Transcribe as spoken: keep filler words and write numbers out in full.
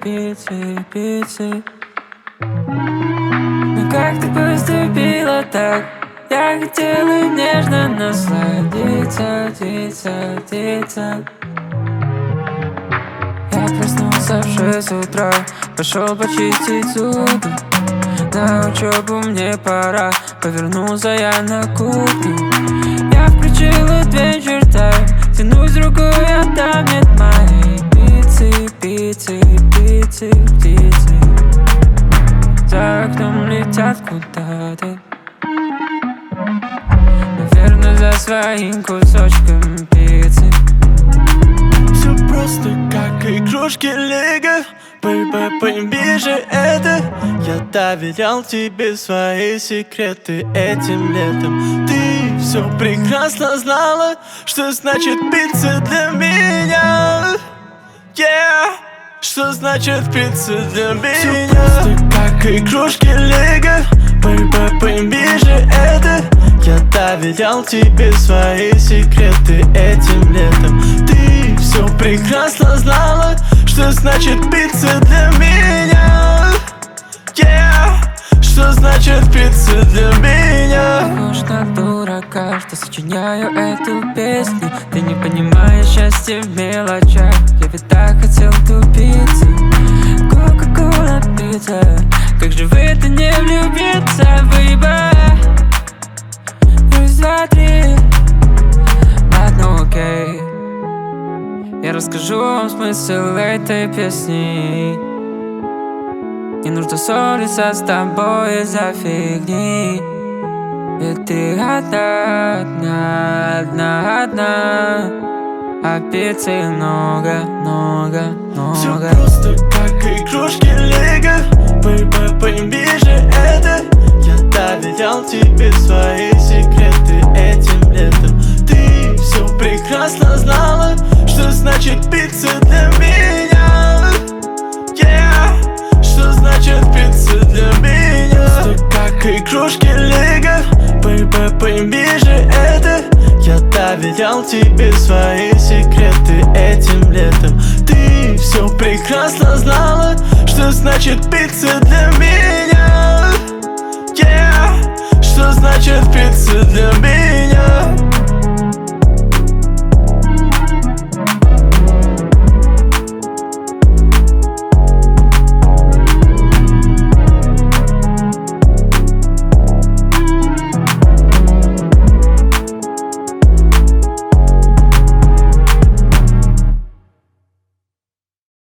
пиццы, пиццы. Но как ты поступила так? Я хотела нежно насладиться, диться, диться. Я проснулся в шесть утра, пошел почистить зубы. На учебу мне пора, повернулся я на кухню. Я включил Adventure Time, тянусь рукой, а там нет моей пиццы, пиццы, пиццы, птицы. За окном летят куда-то, наверное, за своим кусочком пиццы. Все просто как игрушки Лего. Бэйбэ, пойми же это. Я доверял тебе свои секреты этим летом. Ты все прекрасно знала, что значит пицца для меня. Yeah, что значит пицца для меня. Все просто как игрушки Лего. Бэйбэ, пойми же это. Я доверял тебе свои секреты этим летом. Ты все прекрасно знала, что значит пицца для меня. Yeah, что значит пицца для меня. Похож на дурака, что сочиняю эту песню. Ты не понимаешь счастья в мелочах. Я ведь так хотел ту пиццу. Кока-кола пицца. Как же в это не влюбиться, бэйбэ? Раз, два, три. Ладно, окей. Я расскажу вам смысл этой песни. Не нужно ссориться с тобой из-за фигни. Ведь ты одна, одна, одна, одна. А пиццы много, много, много. Все просто как игрушки Лего. Бэйбэ, пойми же это. Я доверял тебе свои секреты этим летом. Ты все прекрасно знала, что значит пицца для меня. Yeah, что значит пицца для меня. Просто как игрушки Лего. Бэйбэ, пойми же это. Я доверял тебе свои секреты этим летом. Ты все прекрасно знала, что значит пицца для меня. Yeah, что значит пицца для меня.